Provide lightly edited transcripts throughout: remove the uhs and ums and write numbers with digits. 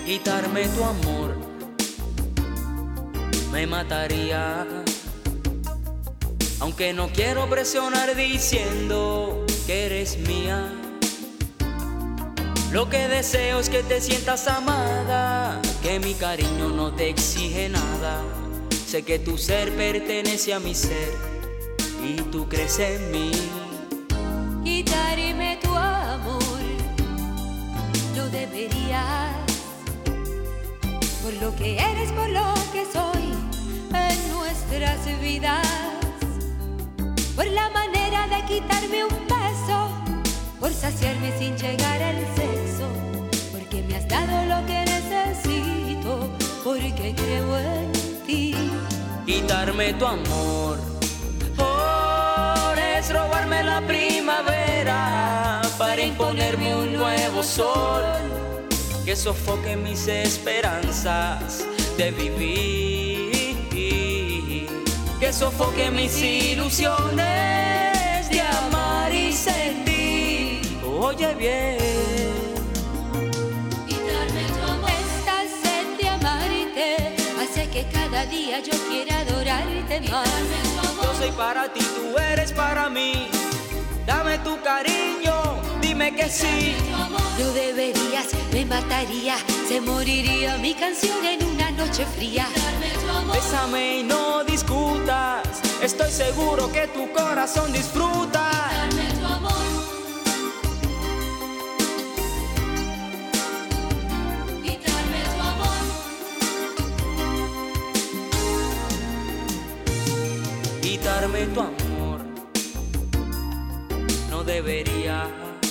Quitarme tu amor me mataría, aunque no quiero presionar diciendo que eres mía. Lo que deseo es que te sientas amada, que mi cariño no te exige nada. Sé que tu ser pertenece a mi ser y tú crees en mí. Quitarme tu amor no deberías, por lo que eres, por lo que soy en nuestras vidas, por la manera de quitarme un beso, por saciarme sin llegar al sexo, porque me has dado lo que necesito, porque creo en ti. Quitarme tu amor es robarme la primavera para imponerme un nuevo sol que sofoque mis esperanzas de vivir, que sofoque mis ilusiones de amar y sentir. Oye bien, Quitarme tu amor. Esta sed de amarte hace que cada día yo quiera adorarte más. yo soy para ti, tú eres para mí. Dame tu cariño, dime que sí. No deberías, me mataría, se moriría mi canción en una noche fría. Bésame y no discutas, estoy seguro que tu corazón disfruta. Quitarme tu amor no debería,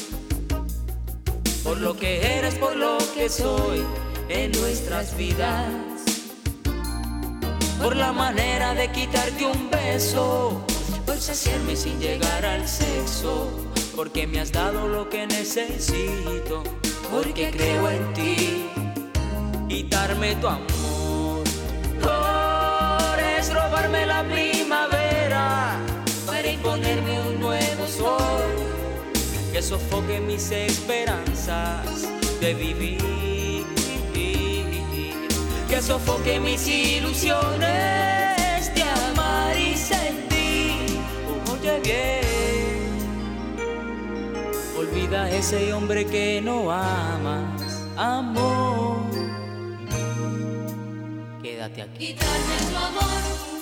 por lo que eres, por lo que soy en nuestras vidas, por la manera de quitarte un beso, por saciarme sin llegar al sexo, porque me has dado lo que necesito, porque creo en ti. Quitarme tu amor es robarme la primavera para imponerme un nuevo sol que sofoque mis esperanzas de vivir, que sofoque mis ilusiones de amar y sentir. Oye bien, olvida a ese hombre que no amas, amor. Quédate aquí. Quitarme tu amor.